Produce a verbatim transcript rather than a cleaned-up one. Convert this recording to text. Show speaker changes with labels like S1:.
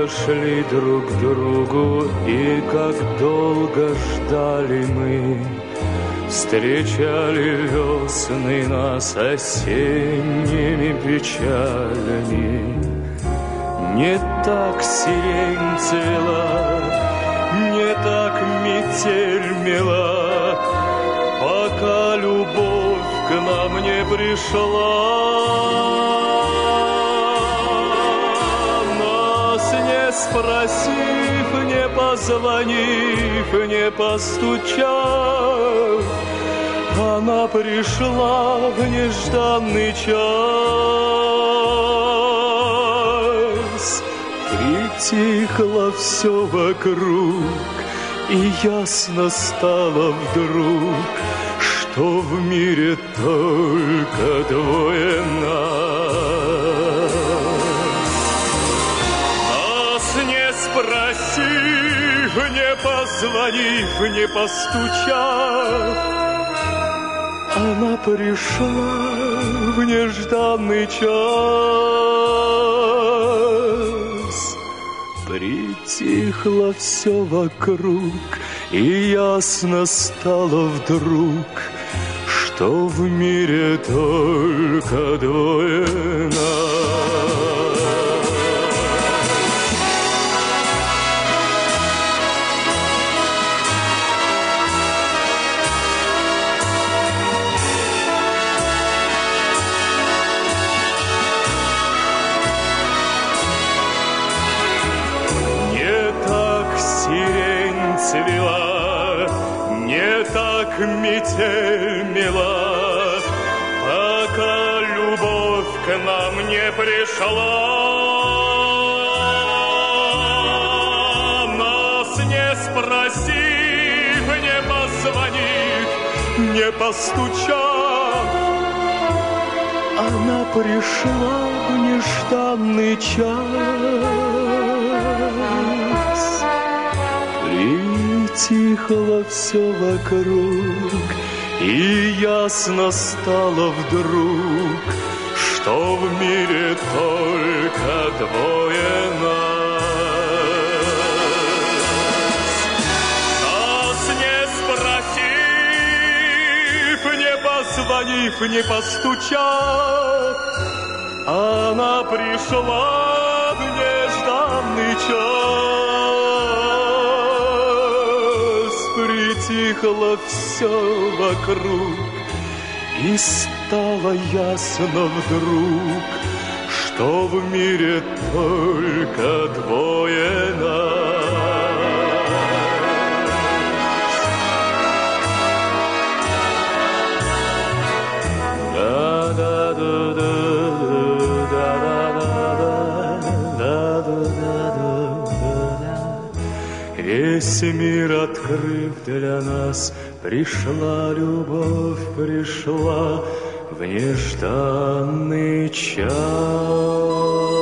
S1: долго шли друг к другу, и как долго ждали мы. Встречали весны нас осенними печалями. Не так сирень цвела, не так метель мела, пока любовь к нам не пришла. Нас не спросив, не позвонив, не постучав, она пришла в нежданный час. Притихло все вокруг, и ясно стало вдруг, что в мире только двое нас. Нас не спросив, не позвонив, не постучав, она пришла в нежданный час. Притихло все вокруг, и ясно стало вдруг, что в мире только двое нас. Цвела, не так метель мела, пока любовь к нам не пришла. Нас не спросив, не позвонив, не постучав, она пришла в нежданный час. Притихло все вокруг, и ясно стало вдруг, что в мире только двое нас. Нас не спросив, не позвонив, не постучав, она пришла в нежданный час. Притихло все вокруг, и стало ясно вдруг, что в мире только двое нас. Весь мир открыв для нас, пришла любовь, пришла в нежданный час.